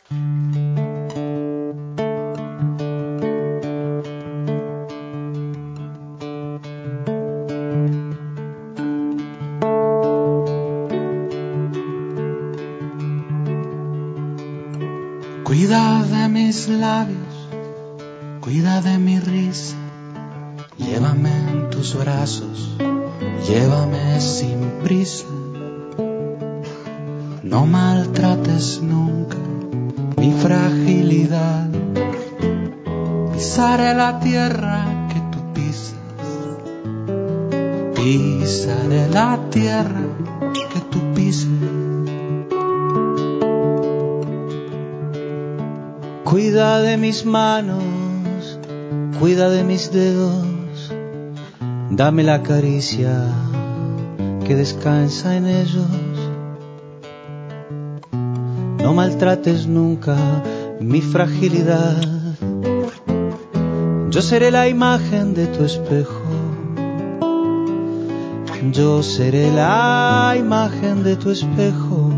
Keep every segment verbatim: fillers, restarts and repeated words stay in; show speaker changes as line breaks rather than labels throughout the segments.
Cuida de mis labios, cuida de mi risa, llévame en tus brazos, llévame sin prisa. No maltrates nunca mi fragilidad, pisaré la tierra que tú pisas, pisaré la tierra que tú pisas.
Cuida de mis manos, cuida de mis dedos, dame la caricia que descansa en ellos. No maltrates nunca mi fragilidad, yo seré la imagen de tu espejo, yo seré la imagen de tu espejo.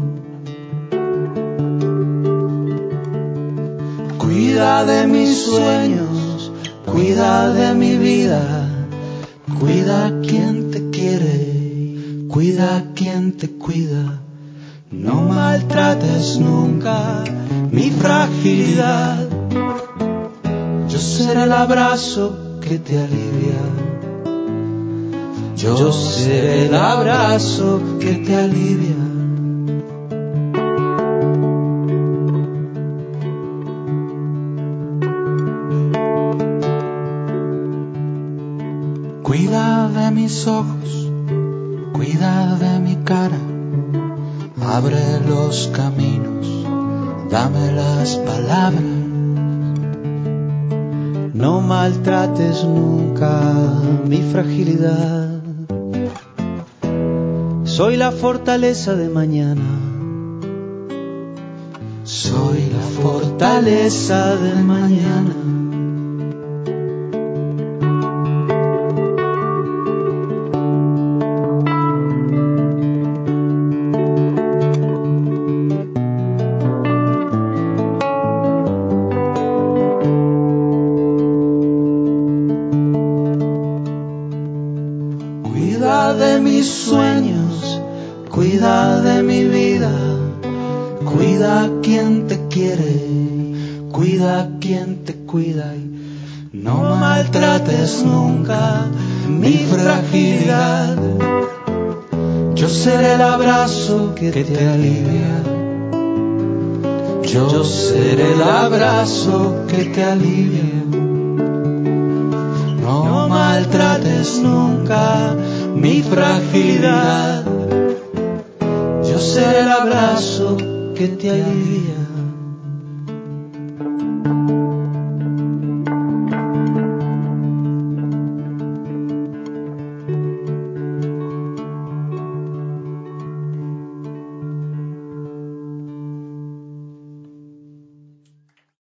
Cuida de mis sueños, cuida de mi vida, cuida a quien te quiere, cuida a quien te cuida. No maltrates nunca mi fragilidad, yo seré el abrazo que te alivia, yo seré el abrazo que te alivia. Cuida de mis ojos, cuida de mi cara, abre los caminos, dame las palabras.
No maltrates nunca mi fragilidad, soy la fortaleza de mañana,
soy la fortaleza de mañana. Cuida de mis sueños, cuida de mi vida, cuida a quien te quiere, cuida a quien te cuida. Y no maltrates nunca mi fragilidad, yo seré el abrazo que te alivia, yo seré el abrazo que te alivia. No maltrates nunca mi fragilidad, yo seré el abrazo que te alivia.